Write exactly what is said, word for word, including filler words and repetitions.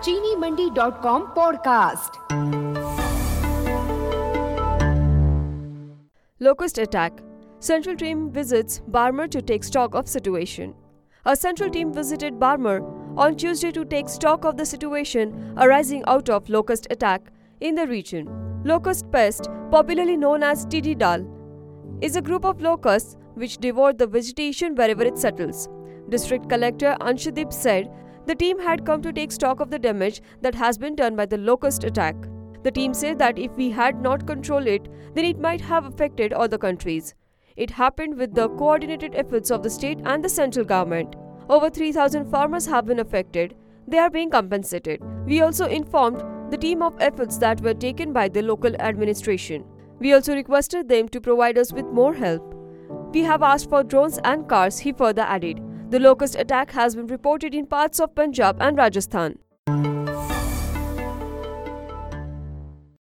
चीनी Mandi dot com podcast. Locust attack. Central team visits Barmer to take stock of situation. A central team visited Barmer on Tuesday to take stock of the situation arising out of locust attack in the region. Locust pest, popularly known as Tididal, is a group of locusts which devour the vegetation wherever it settles. District Collector Anshadip said the team had come to take stock of the damage that has been done by the locust attack. The team said that if we had not controlled it, then it might have affected other countries. It happened with the coordinated efforts of the state and the central government. Over three thousand farmers have been affected. They are being compensated. We also informed the team of efforts that were taken by the local administration. We also requested them to provide us with more help. We have asked for drones and cars, he further added. The locust attack has been reported in parts of Punjab and Rajasthan.